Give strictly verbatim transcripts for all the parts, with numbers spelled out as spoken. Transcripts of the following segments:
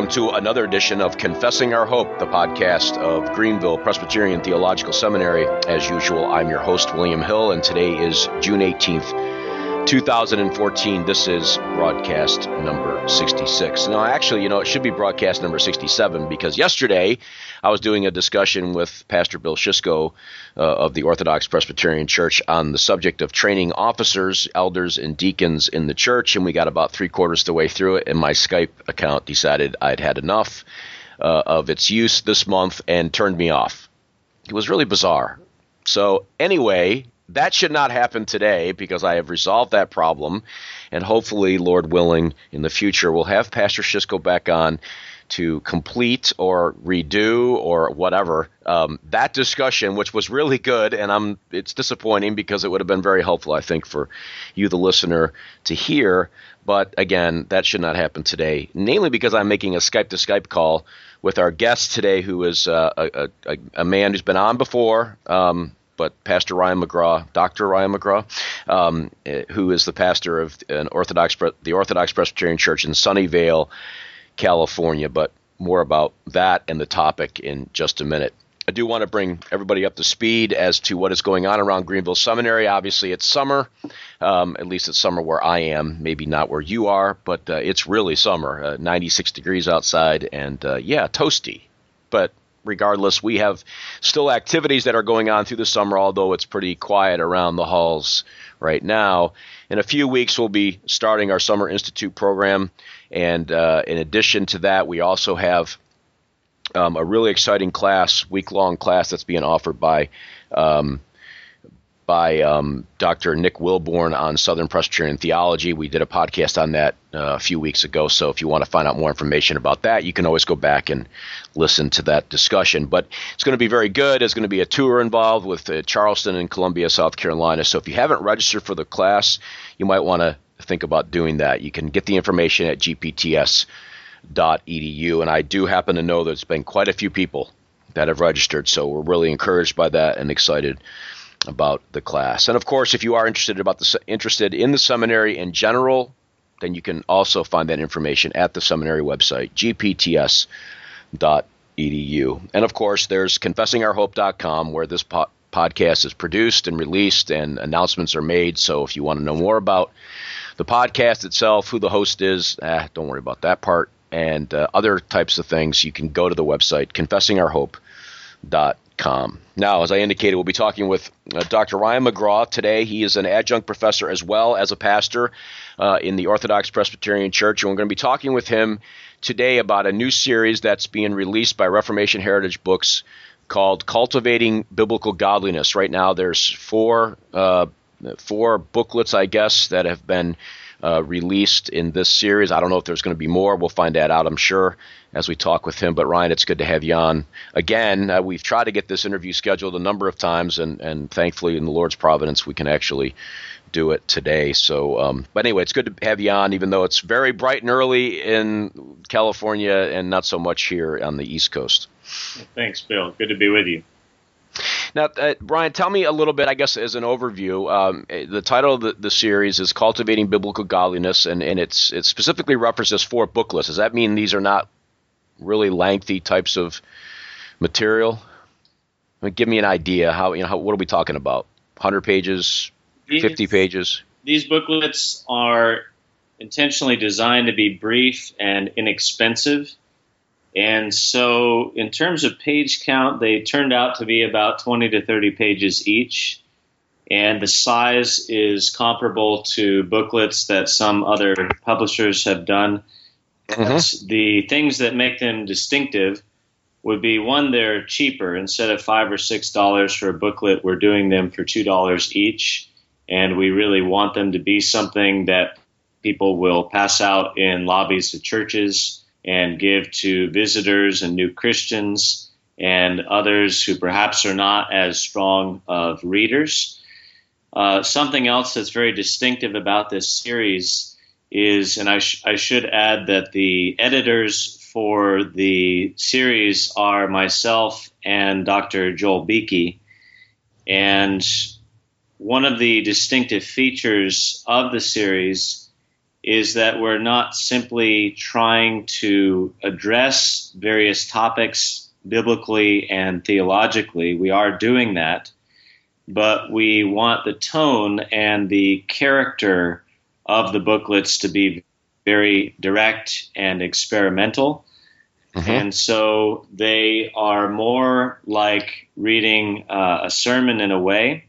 to another edition of Confessing Our Hope, the podcast of Greenville Presbyterian Theological Seminary. As usual, I'm your host, William Hill, and today is June eighteenth, two thousand fourteen. This is broadcast number sixty-six. Now, actually, you know, it should be broadcast number sixty-seven because yesterday I was doing a discussion with Pastor Bill Szyszko uh, of the Orthodox Presbyterian Church on the subject of training officers, elders, and deacons in the church, and we got about three quarters of the way through it, and my Skype account decided I'd had enough uh, of its use this month and turned me off. It was really bizarre. So anyway, that should not happen today because I have resolved that problem, and hopefully, Lord willing, in the future, we'll have Pastor Szyszko back on to complete or redo or whatever um, that discussion, which was really good, and I'm it's disappointing because it would have been very helpful, I think, for you, the listener, to hear. But again, that should not happen today, namely because I'm making a Skype-to-Skype call with our guest today, who is uh, a, a, a man who's been on before, um, but Pastor Ryan McGraw, Doctor Ryan McGraw, um, who is the pastor of an Orthodox, the Orthodox Presbyterian Church in Sunnyvale, California. But more about that and the topic in just a minute. I do want to bring everybody up to speed as to what is going on around Greenville Seminary. Obviously, it's summer. Um, at least it's summer where I am, maybe not where you are, but uh, it's really summer, uh, ninety-six degrees outside, and uh, yeah, toasty. But regardless, we have still activities that are going on through the summer, although it's pretty quiet around the halls right now. In a few weeks, we'll be starting our Summer Institute program, and uh, in addition to that, we also have um, a really exciting class, week-long class that's being offered by um, by um, Doctor Nick Wilborn on Southern Presbyterian theology. We did a podcast on that uh, a few weeks ago, so if you want to find out more information about that, you can always go back and listen to that discussion. But it's going to be very good. There's going to be a tour involved with uh, Charleston and Columbia, South Carolina. So if you haven't registered for the class, you might want to think about doing that. You can get the information at g p t s dot e d u, and I do happen to know there's been quite a few people that have registered, so we're really encouraged by that and excited about the class. And of course, if you are interested about the interested in the seminary in general, then you can also find that information at the seminary website, g p t s dot e d u. And of course, there's confessing our hope dot com, where this po- podcast is produced and released and announcements are made. So if you want to know more about the podcast itself, who the host is, eh, don't worry about that part, and uh, other types of things, you can go to the website, confessing our hope dot com. Now, as I indicated, we'll be talking with uh, Doctor Ryan McGraw today. He is an adjunct professor as well as a pastor uh, in the Orthodox Presbyterian Church, and we're going to be talking with him today about a new series that's being released by Reformation Heritage Books called Cultivating Biblical Godliness. Right now, there's four uh, four booklets, I guess, that have been uh, released in this series. I don't know if there's going to be more. We'll find that out, I'm sure, as we talk with him. But Ryan, it's good to have you on again. Uh, we've tried to get this interview scheduled a number of times, and, and thankfully, in the Lord's providence, we can actually do it today. So, um, but anyway, it's good to have you on, even though it's very bright and early in California and not so much here on the East Coast. Thanks, Bill. Good to be with you. Now, uh, Brian, tell me a little bit, I guess, as an overview. Um, the title of the, the series is Cultivating Biblical Godliness, and, and it's it specifically references four booklets. Does that mean these are not really lengthy types of material? I mean, give me an idea. How you know? How, what are we talking about? one hundred pages, these, fifty pages? These booklets are intentionally designed to be brief and inexpensive. And so in terms of page count, they turned out to be about twenty to thirty pages each. And the size is comparable to booklets that some other publishers have done. Mm-hmm. The things that make them distinctive would be, one, they're cheaper. Instead of five or six dollars for a booklet, we're doing them for two dollars each. And we really want them to be something that people will pass out in lobbies of churches and give to visitors and new Christians and others who perhaps are not as strong of readers. Uh, something else that's very distinctive about this series is, and I, sh- I should add that the editors for the series are myself and Doctor Joel Beeke. And one of the distinctive features of the series is that we're not simply trying to address various topics biblically and theologically. We are doing that, but we want the tone and the character of the booklets to be very direct and experimental. Mm-hmm. And so they are more like reading uh, a sermon in a way.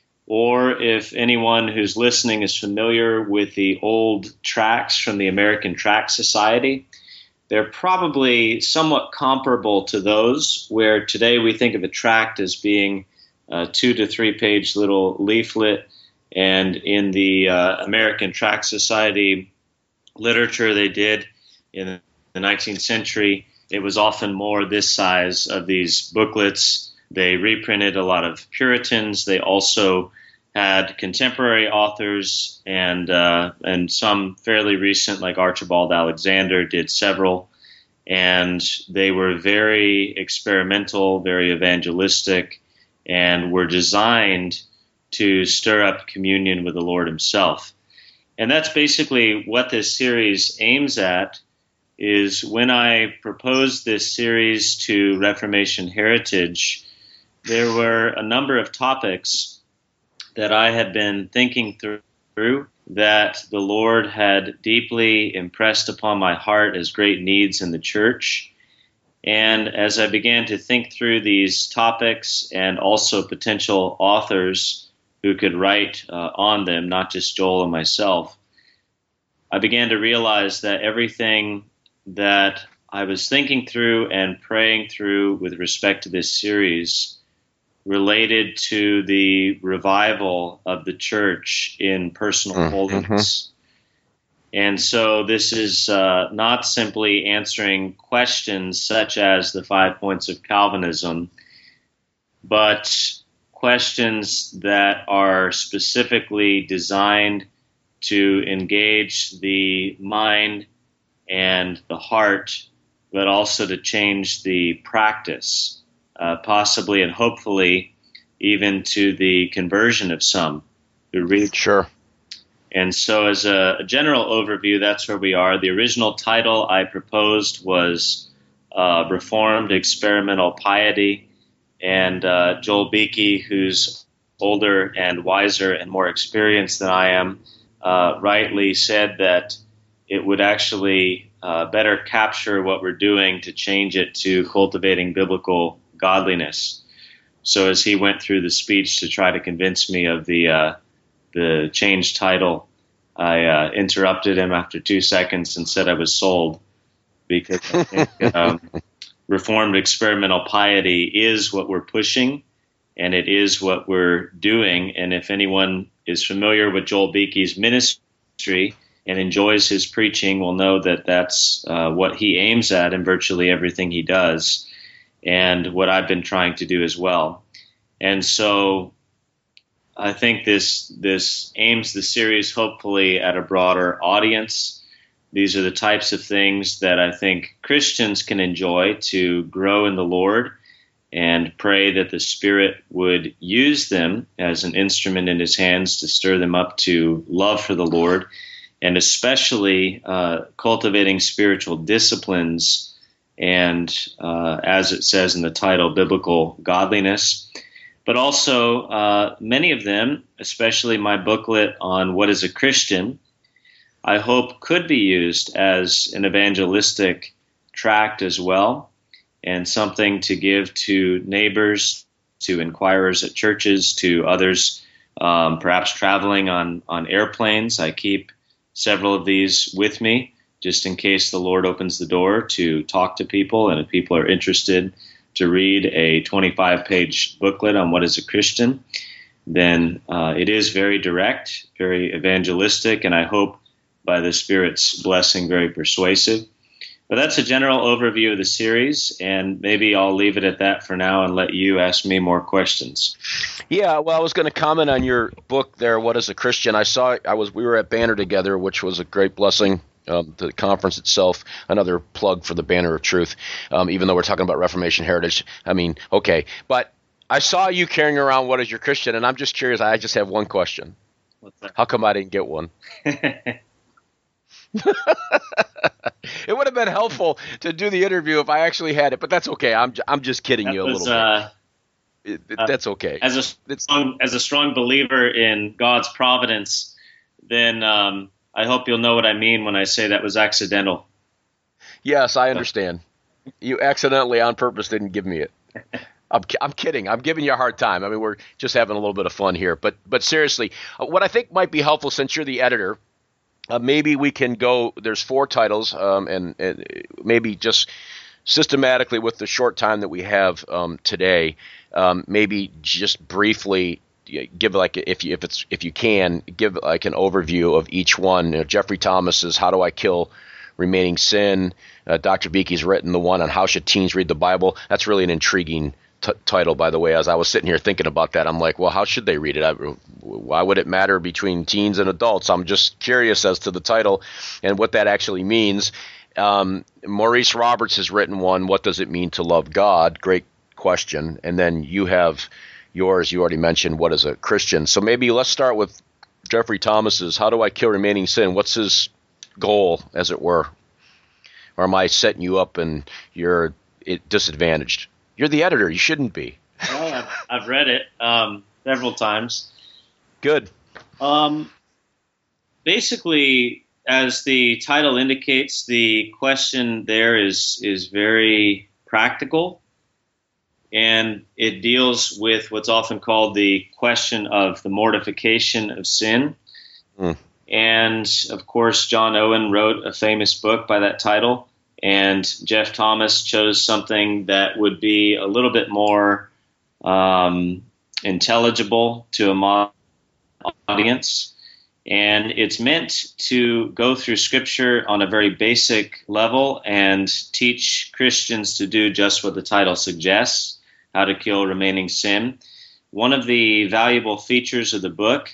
Or if anyone who's listening is familiar with the old tracts from the American Tract Society, they're probably somewhat comparable to those, where today we think of a tract as being a two to three page little leaflet. And in the uh, American Tract Society literature they did in the nineteenth century, it was often more this size of these booklets. They reprinted a lot of Puritans. They also had contemporary authors, and uh, and some fairly recent, like Archibald Alexander, did several. And they were very experimental, very evangelistic, and were designed to stir up communion with the Lord himself. And that's basically what this series aims at. Is when I proposed this series to Reformation Heritage, there were a number of topics that I had been thinking through that the Lord had deeply impressed upon my heart as great needs in the church. And as I began to think through these topics and also potential authors who could write uh, on them, not just Joel and myself, I began to realize that everything that I was thinking through and praying through with respect to this series related to the revival of the church in personal mm-hmm. holiness. And so this is uh, not simply answering questions such as the five points of Calvinism, but questions that are specifically designed to engage the mind and the heart, but also to change the practice, uh, possibly and hopefully even to the conversion of some who read. Sure. And so as a, a general overview, that's where we are. The original title I proposed was uh, Reformed Experimental Piety, and uh, Joel Beeke, who's older and wiser and more experienced than I am, uh, rightly said that it would actually uh, better capture what we're doing to change it to cultivating biblical godliness. So as he went through the speech to try to convince me of the uh, the changed title, I uh, interrupted him after two seconds and said I was sold, because I think um, Reformed Experimental Piety is what we're pushing, and it is what we're doing. And if anyone is familiar with Joel Beeke's ministry and enjoys his preaching, will know that that's uh, what he aims at in virtually everything he does, and what I've been trying to do as well. And so I think this this aims the series hopefully at a broader audience. These are the types of things that I think Christians can enjoy to grow in the Lord, and pray that the Spirit would use them as an instrument in his hands to stir them up to love for the Lord, and especially uh, cultivating spiritual disciplines and, uh, as it says in the title, biblical godliness. But also, uh, many of them, especially my booklet on what is a Christian, I hope could be used as an evangelistic tract as well, and something to give to neighbors, to inquirers at churches, to others um, perhaps traveling on, on airplanes. I keep several of these with me just in case the Lord opens the door to talk to people, and if people are interested to read a twenty-five page booklet on what is a Christian, then uh, it is very direct, very evangelistic, and I hope by the Spirit's blessing very persuasive. But that's a general overview of the series, and maybe I'll leave it at that for now and let you ask me more questions. Yeah, well, I was going to comment on your book there, What is a Christian? I saw I was we were at Banner together, which was a great blessing. Um, the conference itself, another plug for the Banner of Truth, um, even though we're talking about Reformation Heritage. I mean, okay. But I saw you carrying around What is Your Christian, and I'm just curious. I just have one question. What's that? How come I didn't get one? It would have been helpful to do the interview if I actually had it, but that's okay. I'm I'm just kidding That you a was, little uh, bit. It, it, uh, that's okay. As a strong, as a strong believer in God's providence, then um, I hope you'll know what I mean when I say that was accidental. Yes, I understand. You accidentally, on purpose, didn't give me it. I'm, I'm kidding. I'm giving you a hard time. I mean, we're just having a little bit of fun here. But but seriously, uh, what I think might be helpful, since you're the editor, uh, maybe we can go, there's four titles, um, and, and maybe just systematically with the short time that we have um, today, um, maybe just briefly give, like, if you, if it's if you can, give like an overview of each one. You know, Jeffrey Thomas's How Do I Kill Remaining Sin? Uh, Doctor Beake's written the one on How Should Teens Read the Bible? That's really an intriguing T- title, by the way. As I was sitting here thinking about that, I'm like, well, how should they read it? I, why would it matter between teens and adults? I'm just curious as to the title and what that actually means. Um, Maurice Roberts has written one, What Does It Mean to Love God? Great question. And then you have yours, you already mentioned, What is a Christian? So maybe let's start with Jeffrey Thomas's How Do I Kill Remaining Sin? What's his goal, as it were? Or am I setting you up and you're disadvantaged? You're the editor. You shouldn't be. Well, I've, I've read it um, several times. Good. Um, basically, as the title indicates, the question there is is very practical, and it deals with what's often called the question of the mortification of sin. Mm. And, of course, John Owen wrote a famous book by that title. And Jeff Thomas chose something that would be a little bit more um, intelligible to a modern audience. And it's meant to go through Scripture on a very basic level and teach Christians to do just what the title suggests, how to kill remaining sin. One of the valuable features of the book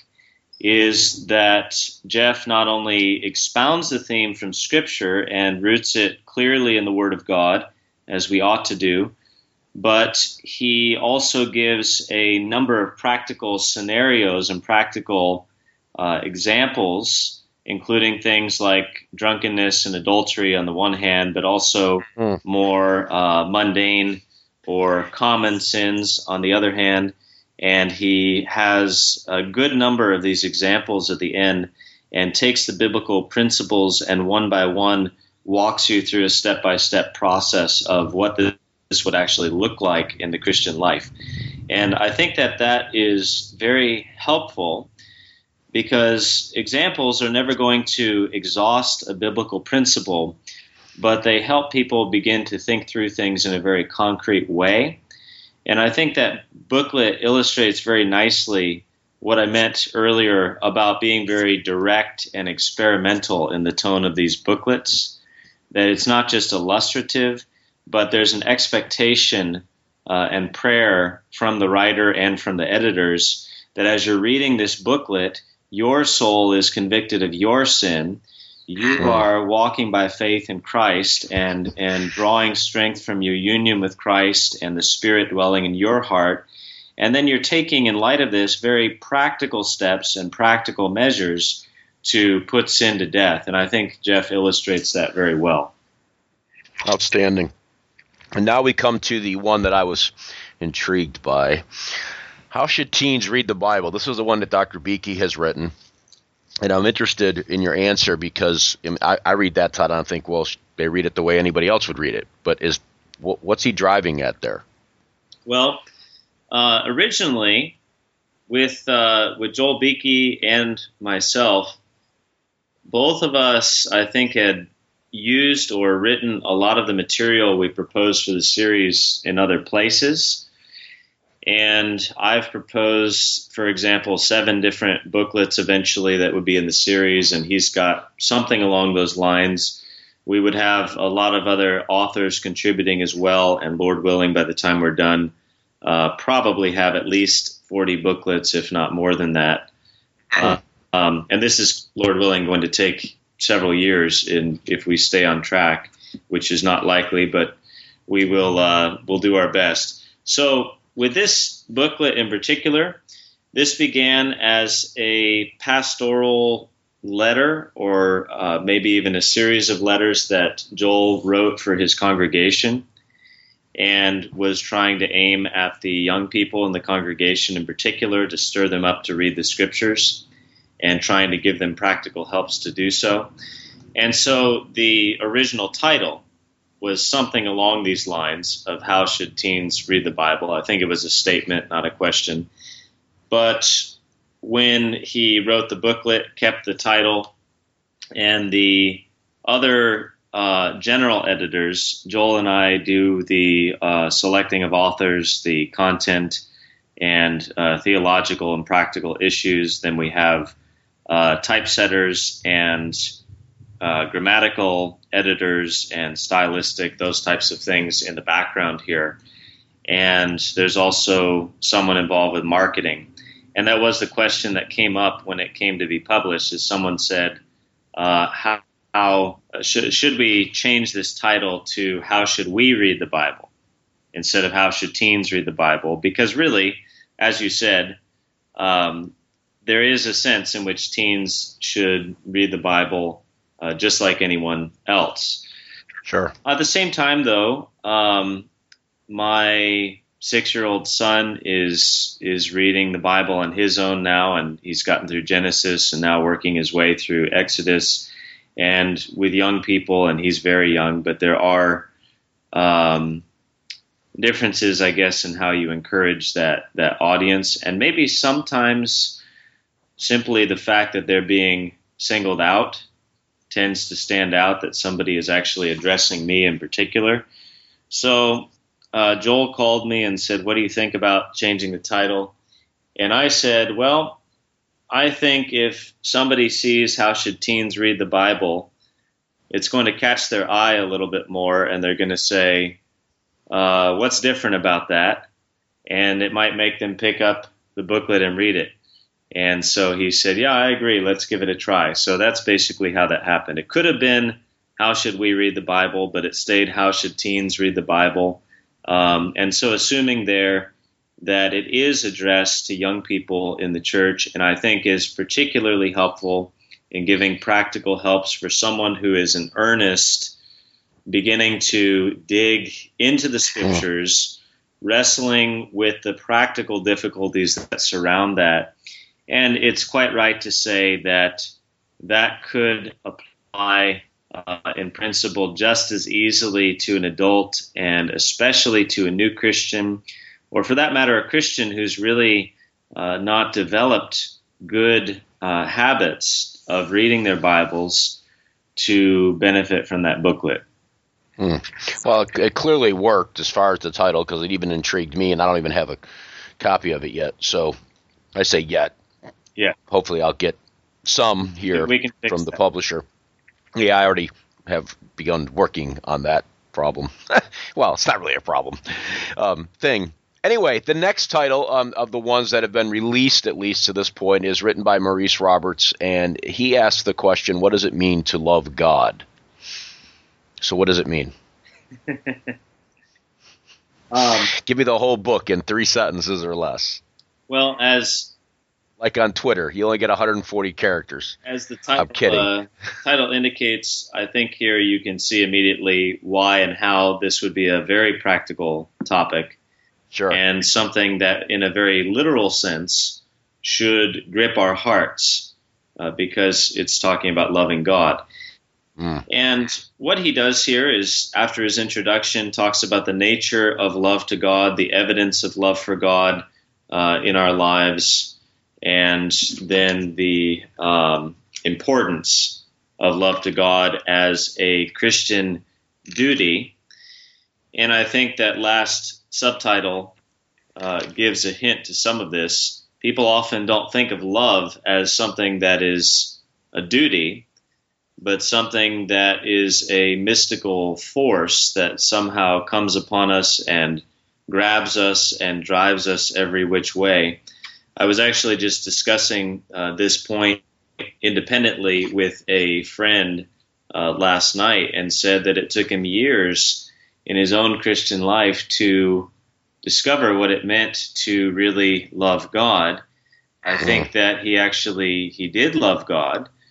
is that Jeff not only expounds the theme from Scripture and roots it clearly in the Word of God, as we ought to do, but he also gives a number of practical scenarios and practical uh, examples, including things like drunkenness and adultery on the one hand, but also mm. more uh, mundane or common sins on the other hand. And he has a good number of these examples at the end and takes the biblical principles and one by one walks you through a step-by-step process of what this would actually look like in the Christian life. And I think that that is very helpful because examples are never going to exhaust a biblical principle, but they help people begin to think through things in a very concrete way. And I think that booklet illustrates very nicely what I meant earlier about being very direct and experimental in the tone of these booklets, that it's not just illustrative, but there's an expectation uh, and prayer from the writer and from the editors that as you're reading this booklet, your soul is convicted of your sin. You are walking by faith in Christ and, and drawing strength from your union with Christ and the Spirit dwelling in your heart. And then you're taking, in light of this, very practical steps and practical measures to put sin to death. And I think Jeff illustrates that very well. Outstanding. And now we come to the one that I was intrigued by. How should teens read the Bible? This is the one that Doctor Beake has written. And I'm interested in your answer because I, I read that title and I think, well, they read it the way anybody else would read it. But is what's he driving at there? Well, uh, originally with uh, with Joel Beake and myself, both of us, I think, had used or written a lot of the material we proposed for the series in other places. And I've proposed, for example, seven different booklets eventually that would be in the series, and he's got something along those lines. We would have a lot of other authors contributing as well, and Lord willing, by the time we're done, uh, probably have at least forty booklets, if not more than that. Uh, um, and this is, Lord willing, going to take several years in, if we stay on track, which is not likely, but we will uh, we'll do our best. So with this booklet in particular, this began as a pastoral letter, or uh, maybe even a series of letters that Joel wrote for his congregation, and was trying to aim at the young people in the congregation in particular to stir them up to read the scriptures and trying to give them practical helps to do so. And so the original title was something along these lines of how should teens read the Bible. I think it was a statement, not a question. But when he wrote the booklet, kept the title, and the other Uh, general editors, Joel and I do the uh, selecting of authors, the content, and uh, theological and practical issues. Then we have uh, typesetters and uh, grammatical editors and stylistic, those types of things in the background here. And there's also someone involved with marketing. And that was the question that came up when it came to be published, is someone said, uh, how How should, should we change this title to How Should We Read the Bible instead of How Should Teens Read the Bible? Because really, as you said, um, there is a sense in which teens should read the Bible uh, just like anyone else. Sure. At the same time, though, um, my six-year-old son is is reading the Bible on his own now, and he's gotten through Genesis and now working his way through Exodus. And with young people, and he's very young, but there are um, differences, I guess, in how you encourage that that audience. And maybe sometimes simply the fact that they're being singled out tends to stand out, that somebody is actually addressing me in particular. So uh, Joel called me and said, what do you think about changing the title? And I said, well, I think if somebody sees How Should Teens Read the Bible, it's going to catch their eye a little bit more, and they're going to say, uh, what's different about that? And it might make them pick up the booklet and read it. And so he said, yeah, I agree. Let's give it a try. So that's basically how that happened. It could have been How Should We Read the Bible, but it stayed How Should Teens Read the Bible? Um, and so assuming there that it is addressed to young people in the church, and I think is particularly helpful in giving practical helps for someone who is in earnest, beginning to dig into the scriptures, wrestling with the practical difficulties that surround that. And it's quite right to say that that could apply uh, in principle just as easily to an adult, and especially to a new Christian, or for that matter, a Christian who's really uh, not developed good uh, habits of reading their Bibles to benefit from that booklet. Hmm. Well, it, it clearly worked as far as the title, because it even intrigued me, and I don't even have a copy of it yet. So I say yet. Yeah. Hopefully I'll get some here we can fix from the that. publisher. Yeah, I already have begun working on that problem. Well, it's not really a problem um, thing. Anyway, the next title um, of the ones that have been released, at least to this point, is written by Maurice Roberts, and he asks the question, what does it mean to love God? So what does it mean? um, Give me the whole book in three sentences or less. Well, as... Like on Twitter, you only get one hundred forty characters. As the title, I'm kidding. Uh, title indicates, I think here you can see immediately why and how this would be a very practical topic. Sure. And something that, in a very literal sense, should grip our hearts uh, because it's talking about loving God. Mm. And what he does here is, after his introduction, talks about the nature of love to God, the evidence of love for God uh, in our lives, and then the um, importance of love to God as a Christian duty. And I think that last subtitle uh, gives a hint to some of this. People often don't think of love as something that is a duty, but something that is a mystical force that somehow comes upon us and grabs us and drives us every which way. I was actually just discussing uh, this point independently with a friend uh, last night, and said that it took him years in his own Christian life to discover what it meant to really love God. I think that he actually, he did love God,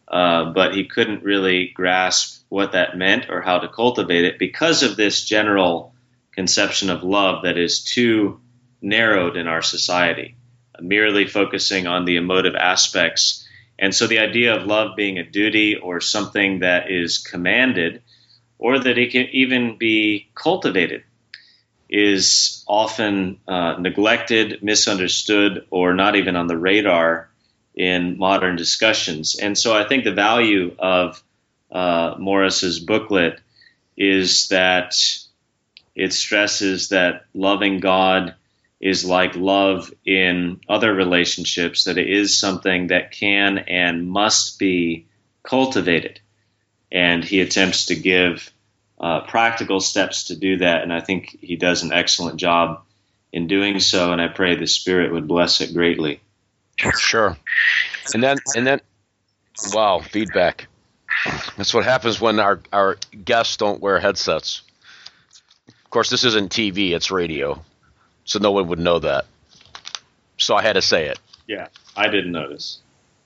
uh, but he couldn't really grasp what that meant or how to cultivate it because of this general conception of love that is too narrowed in our society, merely focusing on the emotive aspects. And so the idea of love being a duty or something that is commanded, or that it can even be cultivated, is often uh, neglected, misunderstood, or not even on the radar in modern discussions. And so I think the value of uh, Morris's booklet is that it stresses that loving God is like love in other relationships, that it is something that can and must be cultivated. And he attempts to give uh, practical steps to do that, and I think he does an excellent job in doing so, and I pray the Spirit would bless it greatly. Sure. And then, and then, wow, feedback. That's what happens when our, our guests don't wear headsets. Of course, this isn't T V, it's radio, so no one would know that. So I had to say it. Yeah, I didn't notice.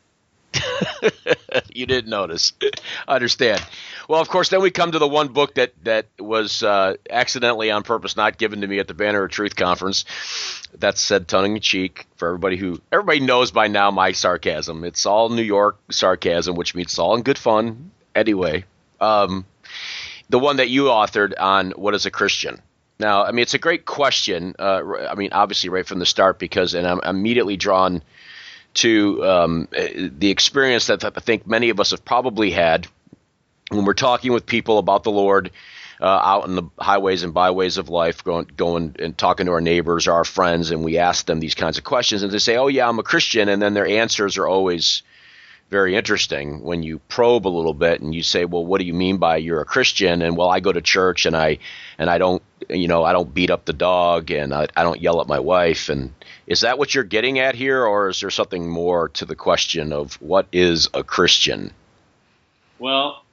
You didn't notice. I understand. Well, of course, then we come to the one book that, that was uh, accidentally on purpose not given to me at the Banner of Truth conference. That's said tongue in cheek for everybody who – everybody knows by now my sarcasm. It's all New York sarcasm, which means it's all in good fun anyway. Um, the one that you authored on what is a Christian. Now, I mean, it's a great question. Uh, I mean, obviously right from the start because – and I'm immediately drawn to um, the experience that I think many of us have probably had when we're talking with people about the Lord uh, out in the highways and byways of life, going, going and talking to our neighbors or our friends, and we ask them these kinds of questions, and they say, oh, yeah, I'm a Christian, and then their answers are always very interesting when you probe a little bit and you say, well, what do you mean by you're a Christian? And, well, I go to church, and I and I don't, you know, I don't beat up the dog, and I, I don't yell at my wife. And is that what you're getting at here, or is there something more to the question of what is a Christian? Well,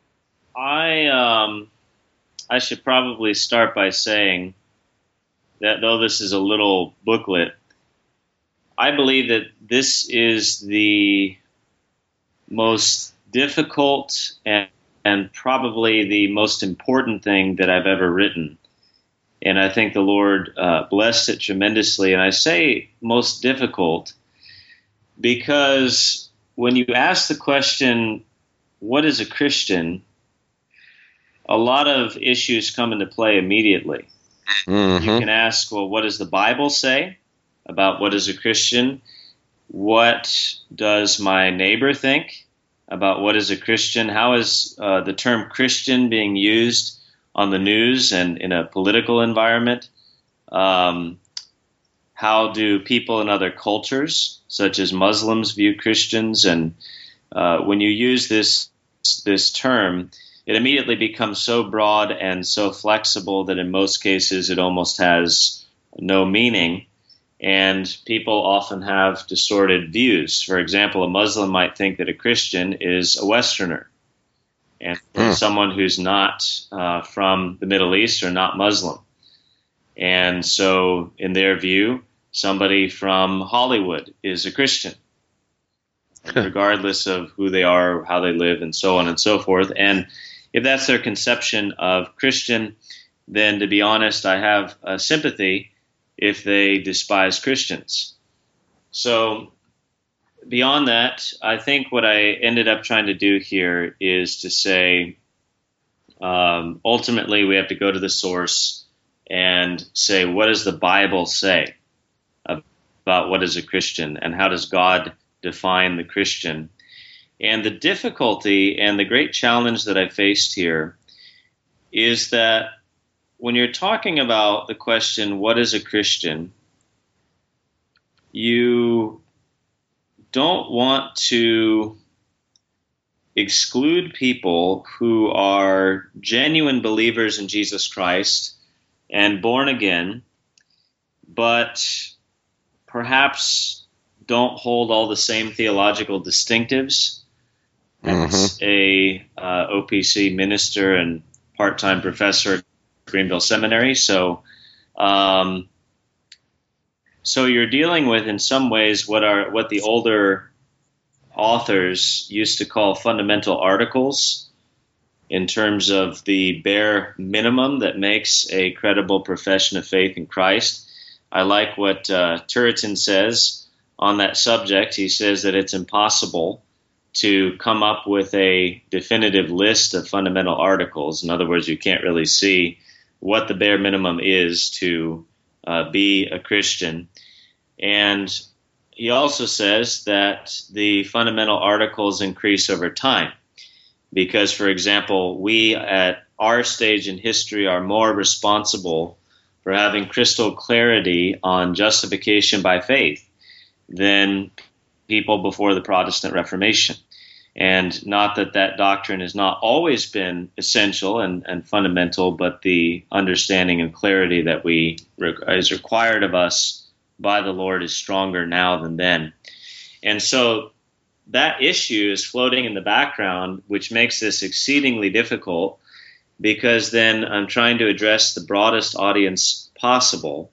I um, I should probably start by saying that though this is a little booklet, I believe that this is the most difficult and, and probably the most important thing that I've ever written. And I think the Lord uh, blessed it tremendously. And I say most difficult because when you ask the question, what is a Christian? A lot of issues come into play immediately. Mm-hmm. You can ask, well, what does the Bible say about what is a Christian? What does my neighbor think about what is a Christian? How is uh, the term Christian being used on the news and in a political environment? Um, how do people in other cultures, such as Muslims, view Christians? And uh, when you use this this term, it immediately becomes so broad and so flexible that in most cases it almost has no meaning. And people often have distorted views. For example, a Muslim might think that a Christian is a Westerner, and mm. someone who's not uh, from the Middle East or not Muslim. And so in their view, somebody from Hollywood is a Christian, regardless of who they are, how they live, and so on and so forth. And if that's their conception of Christian, then to be honest, I have uh, sympathy if they despise Christians. So beyond that, I think what I ended up trying to do here is to say, um, ultimately we have to go to the source and say, what does the Bible say about what is a Christian, and how does God define the Christian? And the difficulty and the great challenge that I faced here is that when you're talking about the question, what is a Christian, you don't want to exclude people who are genuine believers in Jesus Christ and born again, but perhaps don't hold all the same theological distinctives as mm-hmm. a uh, O P C minister and part-time professor at Greenville Seminary. So, um, so you're dealing with, in some ways, what are what the older authors used to call fundamental articles in terms of the bare minimum that makes a credible profession of faith in Christ. I like what uh, Turretin says on that subject. He says that it's impossible to come up with a definitive list of fundamental articles. In other words, you can't really see what the bare minimum is to uh, be a Christian. And he also says that the fundamental articles increase over time because, for example, we at our stage in history are more responsible for having crystal clarity on justification by faith than people before the Protestant Reformation. And not that that doctrine has not always been essential and, and fundamental, but the understanding and clarity that we is required of us by the Lord is stronger now than then. And so that issue is floating in the background, which makes this exceedingly difficult because then I'm trying to address the broadest audience possible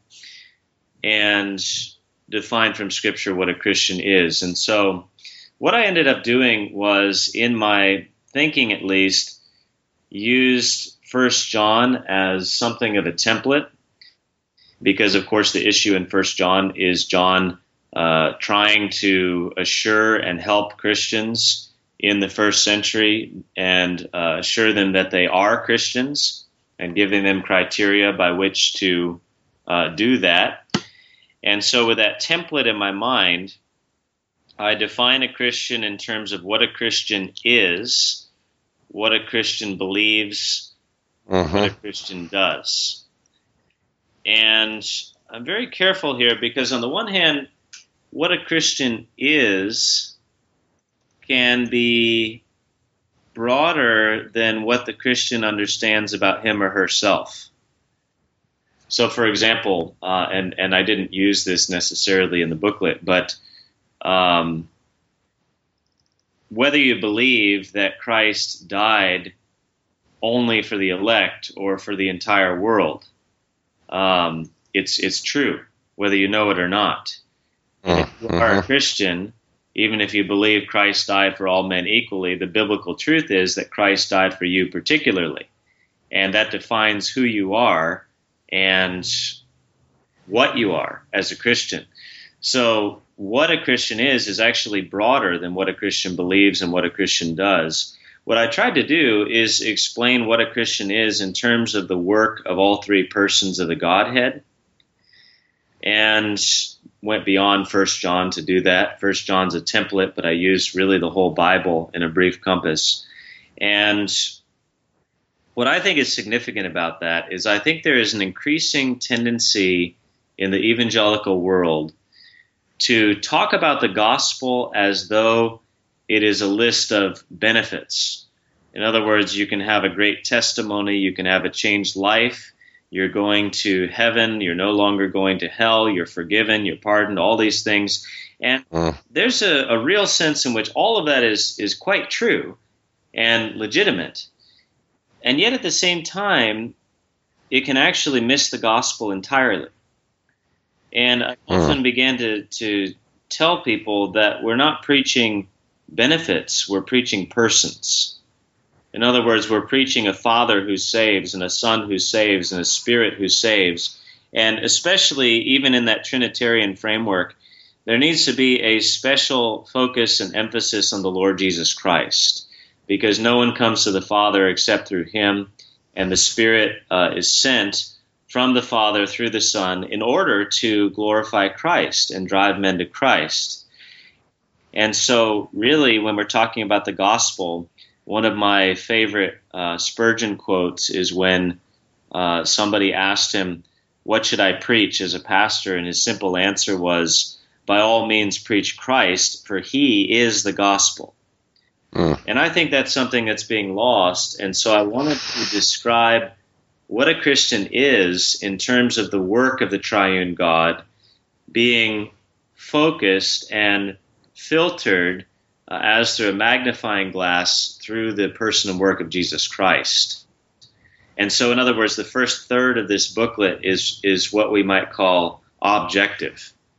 and define from Scripture what a Christian is. And so what I ended up doing was, in my thinking at least, used First John as something of a template because, of course, the issue in First John is John uh, trying to assure and help Christians in the first century and uh, assure them that they are Christians and giving them criteria by which to uh, do that. And so with that template in my mind, I define a Christian in terms of what a Christian is, what a Christian believes, uh-huh. what a Christian does. And I'm very careful here because on the one hand, what a Christian is can be broader than what the Christian understands about him or herself. So, for example, uh, and, and I didn't use this necessarily in the booklet, but um, whether you believe that Christ died only for the elect or for the entire world, um, it's it's true, whether you know it or not. Uh, if you are uh-huh. a Christian, even if you believe Christ died for all men equally, the biblical truth is that Christ died for you particularly, and that defines who you are and what you are as a Christian. So what a Christian is is actually broader than what a Christian believes and what a Christian does. What I tried to do is explain what a Christian is in terms of the work of all three persons of the Godhead, and went beyond First John to do that. First John's a template, but I used really the whole Bible in a brief compass. And what I think is significant about that is I think there is an increasing tendency in the evangelical world to talk about the gospel as though it is a list of benefits. In other words, you can have a great testimony, you can have a changed life, you're going to heaven, you're no longer going to hell, you're forgiven, you're pardoned, all these things. And uh. there's a, a real sense in which all of that is, is quite true and legitimate. And yet at the same time, it can actually miss the gospel entirely. And I often uh. began to, to tell people that we're not preaching benefits, we're preaching persons. In other words, we're preaching a Father who saves and a Son who saves and a Spirit who saves. And especially even in that Trinitarian framework, there needs to be a special focus and emphasis on the Lord Jesus Christ, because no one comes to the Father except through him, and the Spirit uh, is sent from the Father through the Son in order to glorify Christ and drive men to Christ. And so really, when we're talking about the gospel, one of my favorite uh, Spurgeon quotes is when uh, somebody asked him, what should I preach as a pastor? And his simple answer was, by all means preach Christ, for he is the gospel. Mm. And I think that's something that's being lost. And so I wanted to describe what a Christian is in terms of the work of the triune God being focused and filtered uh, as through a magnifying glass through the person and work of Jesus Christ. And so, in other words, the first third of this booklet is is what we might call objective.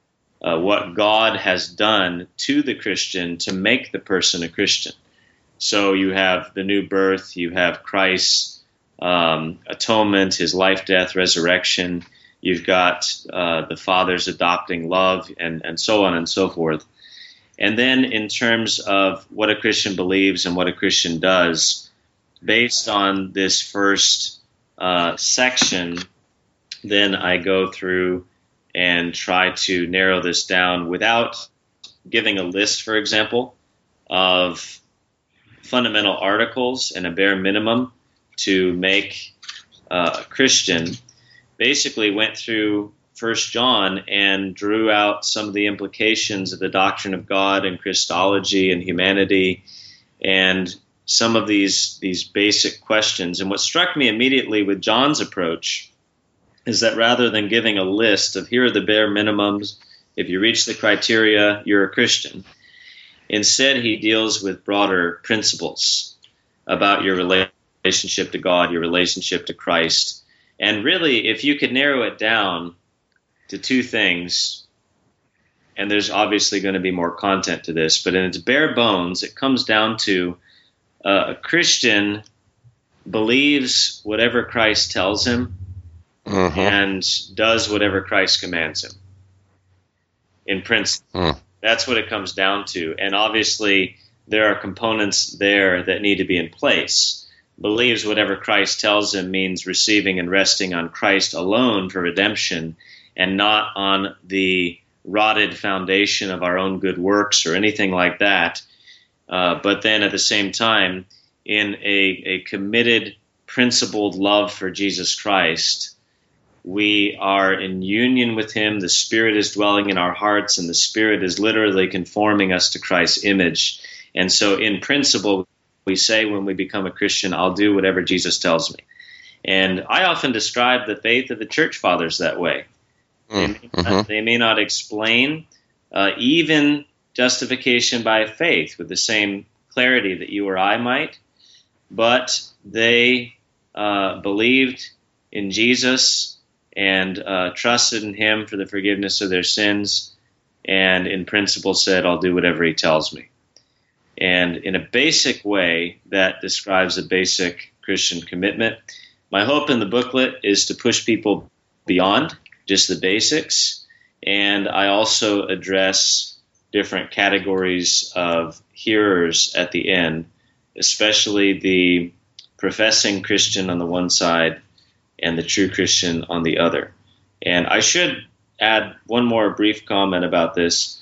uh, what God has done to the Christian to make the person a Christian. So you have the new birth, you have Christ's um, atonement, his life, death, resurrection. You've got uh, the Father's adopting love, and, and so on and so forth. And then in terms of what a Christian believes and what a Christian does, based on this first uh, section, then I go through and try to narrow this down without giving a list, for example, of fundamental articles and a bare minimum to make uh, a Christian. Basically went through First John and drew out some of the implications of the doctrine of God and Christology and humanity and some of these these basic questions. And what struck me immediately with John's approach is that rather than giving a list of here are the bare minimums, if you reach the criteria, you're a Christian, instead he deals with broader principles about your relationship to God, your relationship to Christ. And really, if you could narrow it down to two things, and there's obviously going to be more content to this, but in its bare bones, it comes down to uh, a Christian believes whatever Christ tells him mm-hmm. and does whatever Christ commands him. In principle, mm. That's what it comes down to. And obviously, there are components there that need to be in place. Believes whatever Christ tells him means receiving and resting on Christ alone for redemption and not on the rotted foundation of our own good works or anything like that. Uh, but then at the same time, in a, a committed, principled love for Jesus Christ, we are in union with him. The Spirit is dwelling in our hearts, and the Spirit is literally conforming us to Christ's image. And so in principle, we say when we become a Christian, I'll do whatever Jesus tells me. And I often describe the faith of the church fathers that way. Mm, they, may mm-hmm. not, they may not explain uh, even justification by faith with the same clarity that you or I might, but they uh, believed in Jesus and uh, trusted in him for the forgiveness of their sins, and in principle said, I'll do whatever he tells me. And in a basic way, that describes a basic Christian commitment. My hope in the booklet is to push people beyond just the basics. And I also address different categories of hearers at the end, especially the professing Christian on the one side and the true Christian on the other. And I should add one more brief comment about this.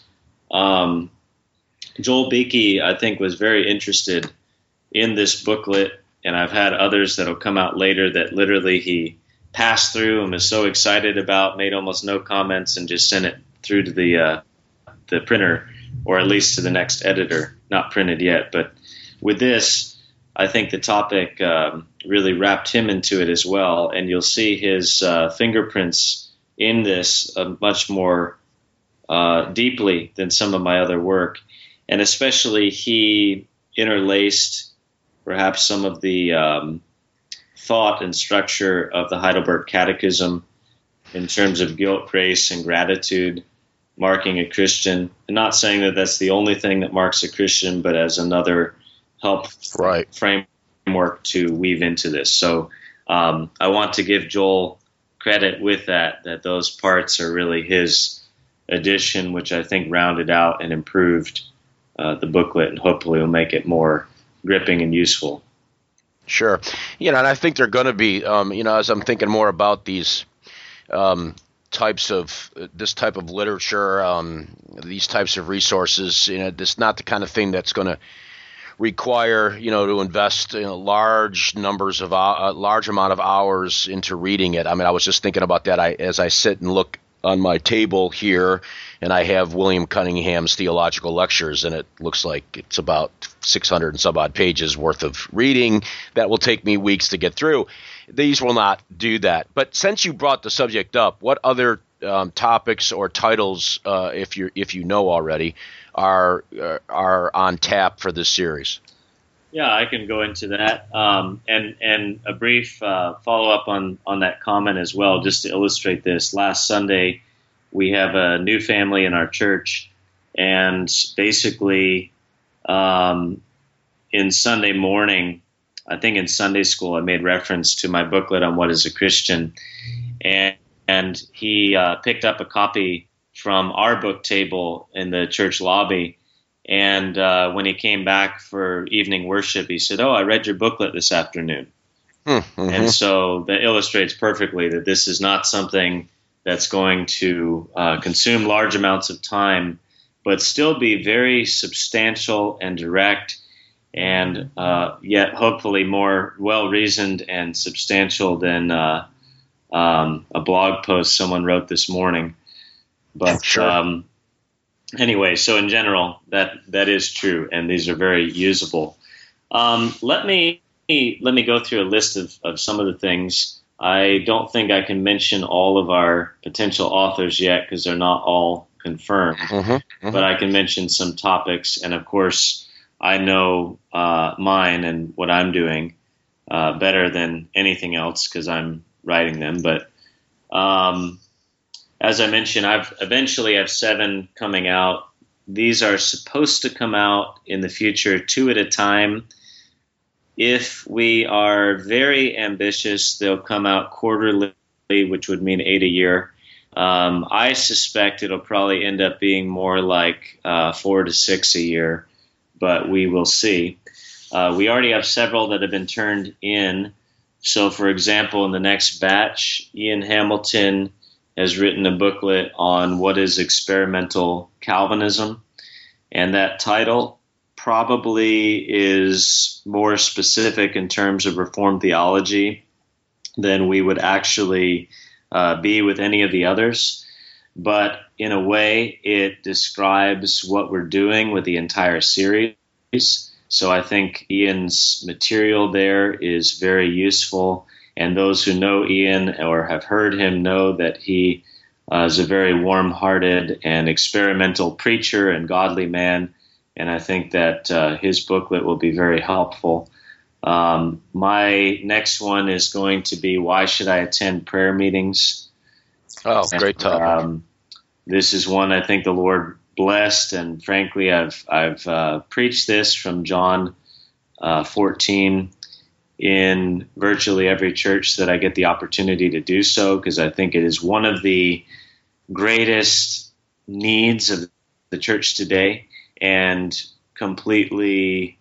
Um, Joel Beeke, I think, was very interested in this booklet, and I've had others that will come out later that literally he passed through and was so excited about, made almost no comments, and just sent it through to the uh, the printer, or at least to the next editor. Not printed yet, but with this, I think the topic um, really wrapped him into it as well, and you'll see his uh, fingerprints in this uh, much more uh, deeply than some of my other work. And especially he interlaced perhaps some of the um, thought and structure of the Heidelberg Catechism in terms of guilt, grace, and gratitude, marking a Christian. I'm not saying that that's the only thing that marks a Christian, but as another help right. framework to weave into this. So um, I want to give Joel credit with that, that those parts are really his addition, which I think rounded out and improved Uh, the booklet, and hopefully will make it more gripping and useful. Sure. You know, and I think they're going to be, um, you know, as I'm thinking more about these um, types of, uh, this type of literature, um, these types of resources, you know, this not the kind of thing that's going to require, you know, to invest you know, large numbers of, a uh, large amount of hours into reading it. I mean, I was just thinking about that I, as I sit and look on my table here, and I have William Cunningham's Theological Lectures, and it looks like it's about six hundred and some odd pages worth of reading that will take me weeks to get through. These will not do that. But since you brought the subject up, what other um, topics or titles, uh, if you if you know already, are uh, are on tap for this series? Yeah, I can go into that, um, and and a brief uh, follow up on on that comment as well, just to illustrate this. Last Sunday, we have a new family in our church, and basically um, in Sunday morning, I think in Sunday school, I made reference to my booklet on what is a Christian, and, and he uh, picked up a copy from our book table in the church lobby. And uh, when he came back for evening worship, he said, "Oh, I read your booklet this afternoon." Mm-hmm. And so that illustrates perfectly that this is not something that's going to uh, consume large amounts of time, but still be very substantial and direct, and uh, yet hopefully more well-reasoned and substantial than uh, um, a blog post someone wrote this morning. But sure. um, anyway, so in general, that that is true, and these are very usable. Um, let me let me go through a list of, of some of the things. I don't think I can mention all of our potential authors yet because they're not all confirmed, mm-hmm, mm-hmm. but I can mention some topics, and of course, I know uh, mine and what I'm doing uh, better than anything else because I'm writing them. But um, as I mentioned, I've eventually have seven coming out. These are supposed to come out in the future, two at a time. If we are very ambitious, they'll come out quarterly, which would mean eight a year. Um, I suspect it'll probably end up being more like uh, four to six a year, but we will see. Uh, we already have several that have been turned in. So, for example, in the next batch, Ian Hamilton has written a booklet on what is experimental Calvinism, and that title probably is more specific in terms of Reformed theology than we would actually uh, be with any of the others. But in a way, it describes what we're doing with the entire series. So I think Ian's material there is very useful. And those who know Ian or have heard him know that he uh, is a very warm-hearted and experimental preacher and godly man. And I think that uh, his booklet will be very helpful. Um, my next one is going to be Why Should I Attend Prayer Meetings? Oh, great topic. Um, this is one I think the Lord blessed, and frankly, I've I've uh, preached this from John uh, fourteen in virtually every church that I get the opportunity to do so, because I think it is one of the greatest needs of the church today, and completely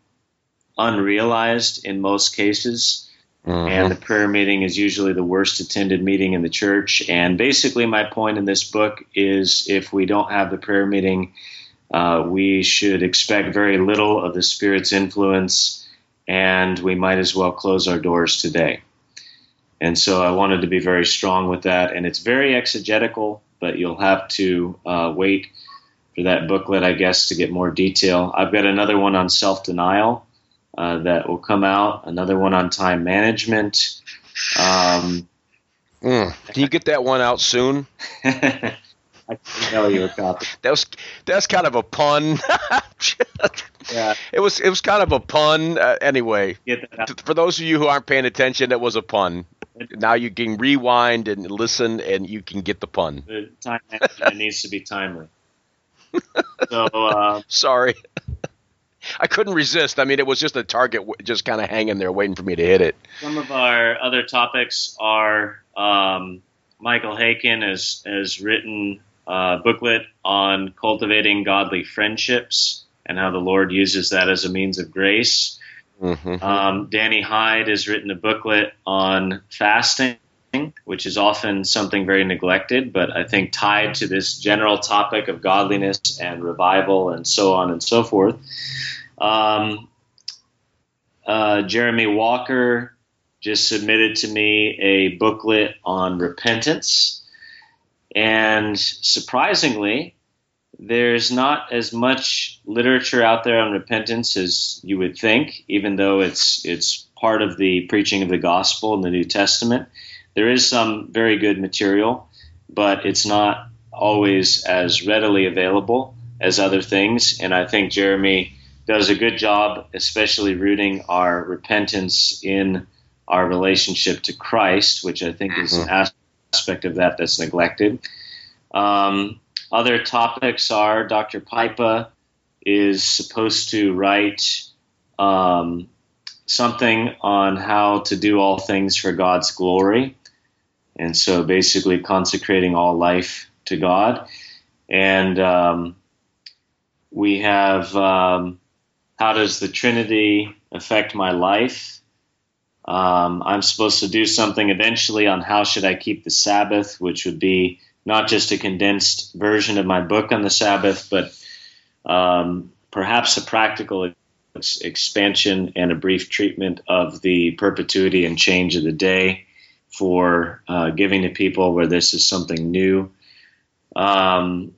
unrealized in most cases. Mm-hmm. And the prayer meeting is usually the worst attended meeting in the church. And basically my point in this book is if we don't have the prayer meeting, uh, we should expect very little of the Spirit's influence, and we might as well close our doors today. And so I wanted to be very strong with that. And it's very exegetical, but you'll have to uh, wait for that booklet, I guess, to get more detail. I've got another one on self-denial uh, that will come out, another one on time management. Um, mm. Can you get that one out soon? I can tell you a copy. That was that's kind of a pun. Yeah, it was it was kind of a pun. Uh, anyway, for those of you who aren't paying attention, it was a pun. Now you can rewind and listen, and you can get the pun. The time management needs to be timely. So uh, sorry, I couldn't resist. I mean, it was just a target, just kind of hanging there, waiting for me to hit it. Some of our other topics are um, Michael Haykin has has written a booklet on cultivating godly friendships and how the Lord uses that as a means of grace. Mm-hmm. Um, Danny Hyde has written a booklet on fasting, which is often something very neglected, but I think tied to this general topic of godliness and revival and so on and so forth. Um, uh, Jeremy Walker just submitted to me a booklet on repentance. And surprisingly, there's not as much literature out there on repentance as you would think, even though it's it's part of the preaching of the gospel in the New Testament. There is some very good material, but it's not always as readily available as other things. And I think Jeremy does a good job, especially rooting our repentance in our relationship to Christ, which I think mm-hmm. is an aspect of that that's neglected. Um, other topics are Doctor Pipa is supposed to write um, something on how to do all things for God's glory. And so basically consecrating all life to God. And um, we have um, how does the Trinity affect my life? Um, I'm supposed to do something eventually on how should I keep the Sabbath, which would be not just a condensed version of my book on the Sabbath, but um, perhaps a practical ex- expansion and a brief treatment of the perpetuity and change of the day for uh, giving to people where this is something new. Um,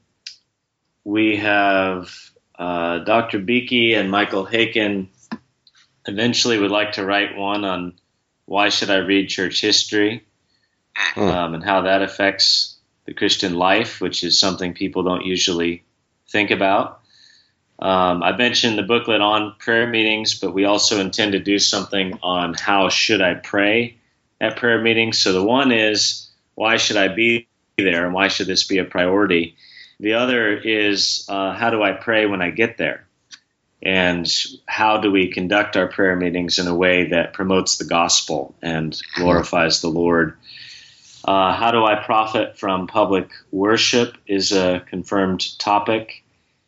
we have uh, Doctor Beeke and Michael Haykin eventually would like to write one on why should I read church history um, and how that affects the Christian life, which is something people don't usually think about. Um, I mentioned the booklet on prayer meetings, but we also intend to do something on how should I pray at prayer meetings. So the one is, why should I be there and why should this be a priority? The other is, uh, how do I pray when I get there? And how do we conduct our prayer meetings in a way that promotes the gospel and glorifies the Lord? Uh, how do I profit from public worship is a confirmed topic.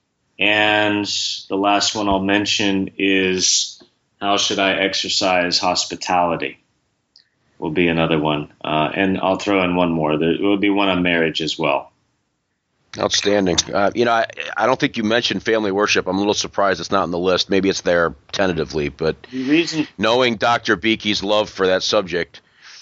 And the last one I'll mention is, how should I exercise hospitality? Will be another one. Uh, and I'll throw in one more. There will be one on marriage as well. Outstanding. Uh, you know, I, I don't think you mentioned family worship. I'm a little surprised it's not on the list. Maybe it's there tentatively, but the reason, knowing Doctor Beeke's love for that subject.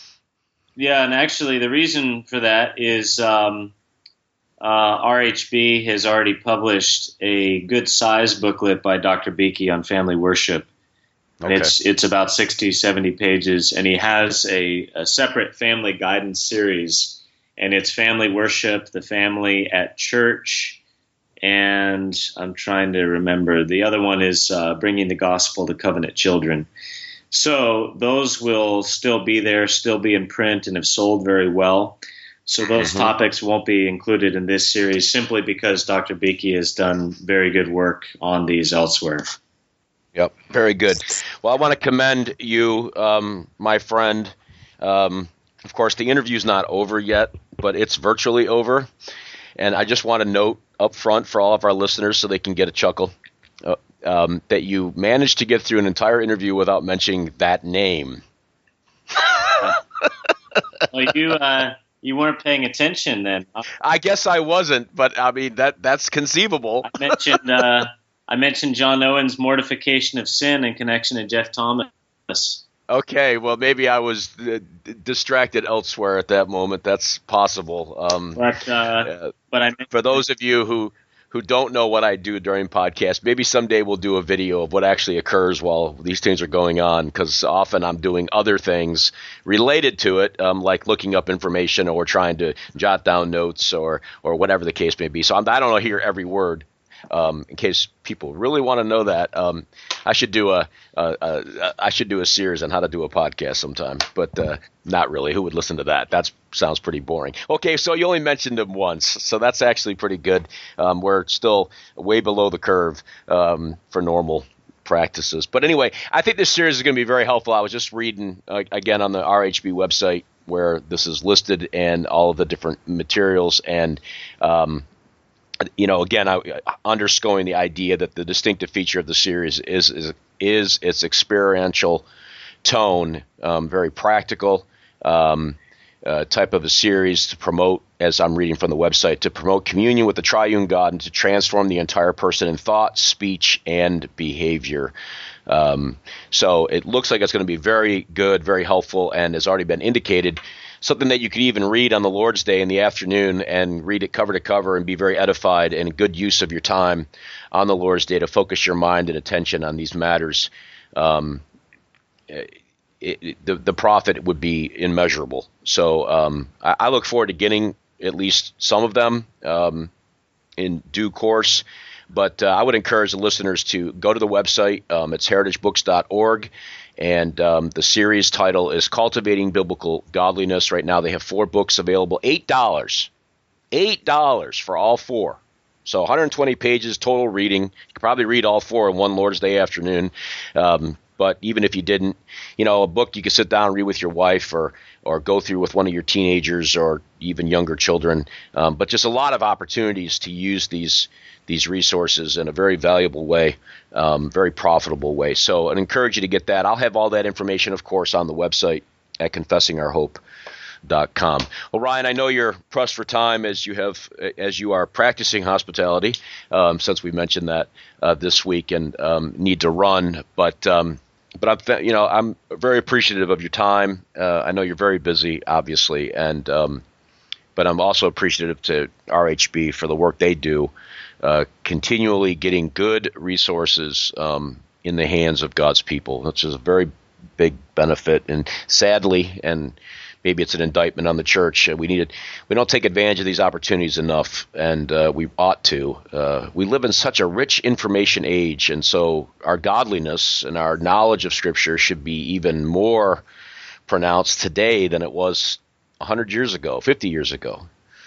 Yeah, and actually the reason for that is um, uh, R H B has already published a good size booklet by Doctor Beeke on family worship. Okay. It's it's about sixty, seventy pages, and he has a, a separate family guidance series. And it's family worship, the family at church, and I'm trying to remember. The other one is uh, bringing the gospel to covenant children. So those will still be there, still be in print, and have sold very well. So those mm-hmm. topics won't be included in this series simply because Doctor Beeke has done very good work on these elsewhere. Yep, very good. Well, I want to commend you, um, my friend. Um, Of course, the interview's not over yet, but it's virtually over. And I just want to note up front for all of our listeners so they can get a chuckle uh, um, that you managed to get through an entire interview without mentioning that name. Well, you uh, you weren't paying attention then. I guess I wasn't, but I mean that that's conceivable. I mentioned uh, I mentioned John Owen's mortification of sin in connection to Jeff Thomas. Okay, well, maybe I was uh, d- distracted elsewhere at that moment. That's possible. Um, but uh, uh, but I for those of you who, who don't know what I do during podcasts, maybe someday we'll do a video of what actually occurs while these things are going on, because often I'm doing other things related to it, um, like looking up information or trying to jot down notes or or whatever the case may be. So I'm, I don't hear every word. Um, in case people really want to know that, um, I should do a, a, a I should do a series on how to do a podcast sometime, but uh, not really. Who would listen to that? That sounds pretty boring. Okay, so you only mentioned him once, so that's actually pretty good. Um, we're still way below the curve um, for normal practices. But anyway, I think this series is going to be very helpful. I was just reading uh, again on the R H B website where this is listed and all of the different materials and. Um, You know, again, I, underscoring the idea that the distinctive feature of the series is is, is its experiential tone, um, very practical um, uh, type of a series to promote, as I'm reading from the website, to promote communion with the triune God and to transform the entire person in thought, speech, and behavior. Um, so it looks like it's going to be very good, very helpful, and has already been indicated. Something that you could even read on the Lord's Day in the afternoon and read it cover to cover and be very edified and good use of your time on the Lord's Day to focus your mind and attention on these matters. Um, it, it, the, the profit would be immeasurable. So um, I, I look forward to getting at least some of them um, in due course. But uh, I would encourage the listeners to go to the website. Um, it's heritage books dot org. And um, the series title is Cultivating Biblical Godliness. Right now they have four books available, eight dollars. eight dollars for all four. So one hundred twenty pages total reading. You could probably read all four in one Lord's Day afternoon. Um, but even if you didn't, you know, a book you could sit down and read with your wife, or or go through with one of your teenagers or even younger children. Um, but just a lot of opportunities to use these these resources in a very valuable way, um, very profitable way. So I'd encourage you to get that. I'll have all that information, of course, on the website at confessing our hope dot com. Well, Ryan, I know you're pressed for time as you have as you are practicing hospitality, um, since we mentioned that uh, this week, and um, need to run. But um, but I'm th- you know I'm very appreciative of your time. Uh, I know you're very busy, obviously, and um, but I'm also appreciative to R H B for the work they do, uh, continually getting good resources um, in the hands of God's people, which is a very big benefit. And sadly, and maybe it's an indictment on the church, we need we don't take advantage of these opportunities enough, and uh, we ought to. Uh, we live in such a rich information age, and so our godliness and our knowledge of Scripture should be even more pronounced today than it was one hundred years ago, fifty years ago.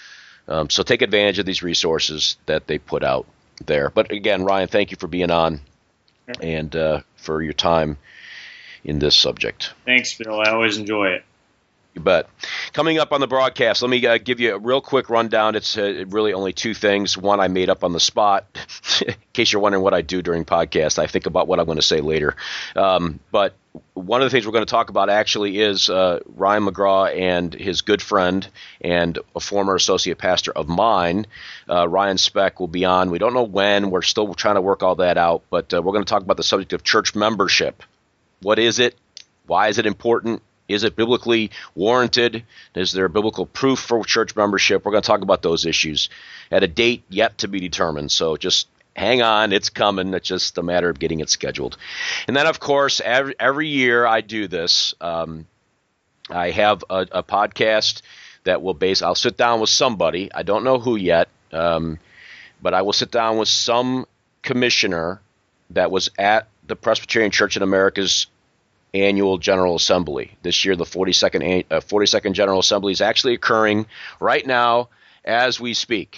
Um, so take advantage of these resources that they put out there. But again, Ryan, thank you for being on and uh, for your time in this subject. Thanks, Bill. I always enjoy it. You bet. Coming up on the broadcast, let me uh, give you a real quick rundown. It's uh, really only two things. One I made up on the spot. In case you're wondering what I do during podcasts, I think about what I'm going to say later. Um, but one of the things we're going to talk about actually is uh, Ryan McGraw and his good friend and a former associate pastor of mine, uh, Ryan Speck, will be on. We don't know when. We're still trying to work all that out. But uh, we're going to talk about the subject of church membership. What is it? Why is it important? Is it biblically warranted? Is there biblical proof for church membership? We're going to talk about those issues at a date yet to be determined. So just hang on. It's coming. It's just a matter of getting it scheduled. And then, of course, every, every year I do this. Um, I have a, a podcast that will base – I'll sit down with somebody. I don't know who yet, um, but I will sit down with some commissioner that was at the Presbyterian Church in America's annual General Assembly. This year, the forty-second, uh, forty-second General Assembly is actually occurring right now as we speak.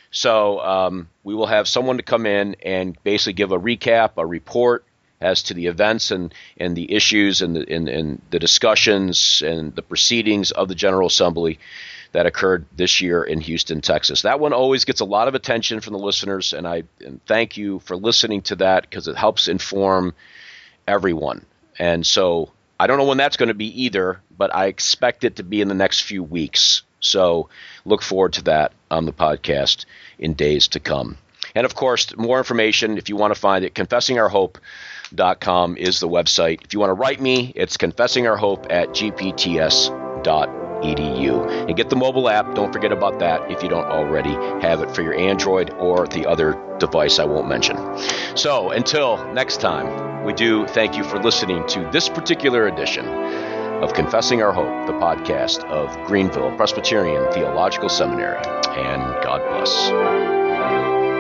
So um, we will have someone to come in and basically give a recap, a report as to the events and, and the issues and the, and, and the discussions and the proceedings of the General Assembly that occurred this year in Houston, Texas. That one always gets a lot of attention from the listeners, and I and thank you for listening to that because it helps inform everyone. And so I don't know when that's going to be either, but I expect it to be in the next few weeks. So look forward to that on the podcast in days to come. And, of course, more information, if you want to find it, confessing our hope dot com is the website. If you want to write me, it's confessing our hope at g p t s dot e d u. And get the mobile app. Don't forget about that if you don't already have it for your Android or the other device I won't mention. So until next time, we do thank you for listening to this particular edition of Confessing Our Hope, the podcast of Greenville Presbyterian Theological Seminary. And God bless.